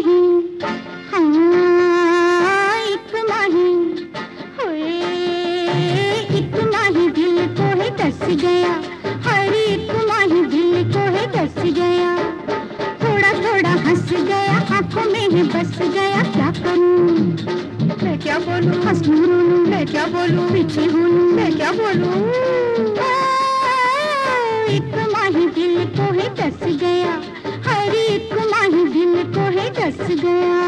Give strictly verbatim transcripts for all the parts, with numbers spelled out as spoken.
माही, हाँ एक माही, होए एक माही दिल को है डस गया, हर एक माही दिल को है डस गया। थोड़ा थोड़ा हंस गया, आंखों में ही बस गया, क्या करूं मैं क्या बोलूं, हंसूं रोऊं मैं क्या बोलूं, पीछे हूँ मैं क्या बोलूं। एक माही दिल को है डस गया, हर एक माही दिल को है डस गया।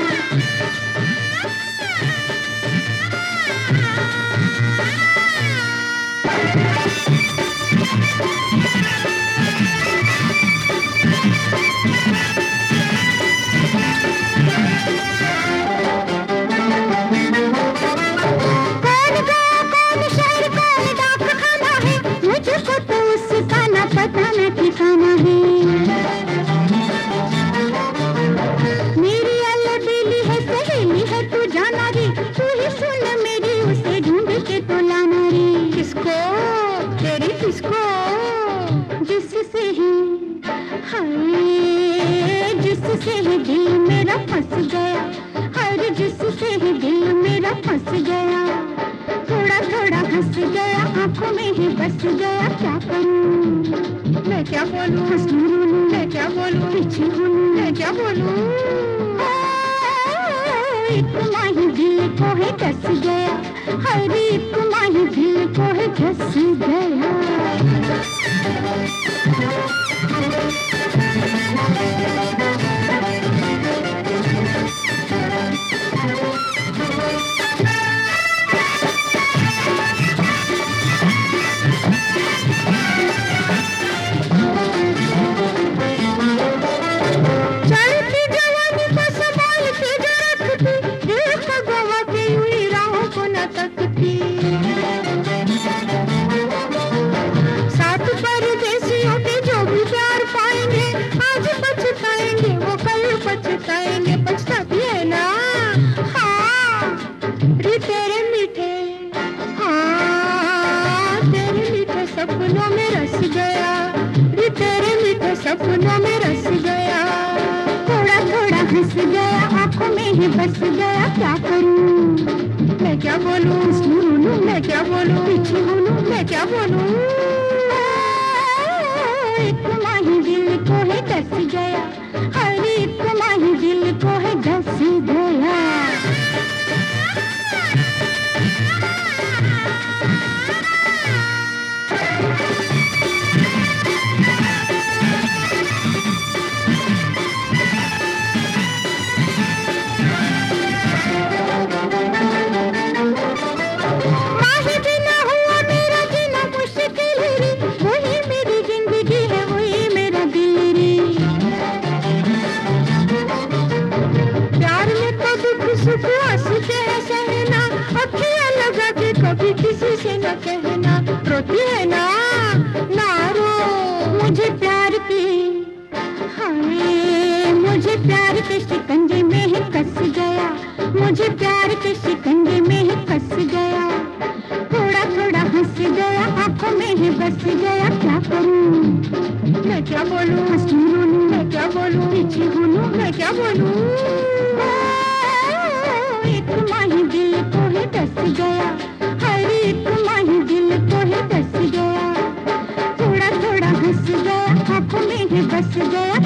मेरी अलबेली है, सहेली है, तू जाना रे, तू ही सुन मेरी, उसे ढूंढ के तो लाना रे। किसको तेरी किसको, जिससे ही हाय जिससे ही दिल मेरा फंस गया, हर जिससे ही दिल मेरा फंस गया। थोड़ा थोड़ा हंस गया, आंखों में ही बस गया, क्या करूं मैं क्या बोलूं, हंसूं रोऊं मैं क्या बोलूं, पीछे हूँ मैं क्या बोलूं। एक माही दिल को है डस गया, हर एक माही दिल को है डस गया। साथ परदेसियों के जो भी प्यार पाएंगे, आज पछताएंगे वो कल पछताएंगे, पछता भी है ना। हाँ रे तेरे मीठे, हाँ तेरे मीठे सपनों में रस गया, रे तेरे मीठे सपनों में रस गया। थोड़ा थोड़ा हंस गया, आंखों में ही बस गया, क्या करूं मैं क्या बोलूं, हंसूं रोऊं मैं क्या बोलूं, पीछे हूँ मैं क्या बोलूं। एक माही दिल को है डस गया, हर एक माही दिल को है डस गया। कभी किसी से न कहना, रोती है ना ना रो, मुझे प्यार की हाय मुझे प्यार के शिकंजे में ही कस गया, मुझे प्यार के शिकंजे में ही कस गया। थोड़ा थोड़ा हंस गया, आंखों में ही बस गया, क्या करूं मैं क्या बोलूं, हंसूं रोऊं मैं क्या बोलूं, पीछे हूँ मैं क्या बोलूं। एक माही दिल को है डस गया, हर एक माही दिल को है डस गया। थोड़ा थोड़ा हंस गया, आंखों में ही बस गया,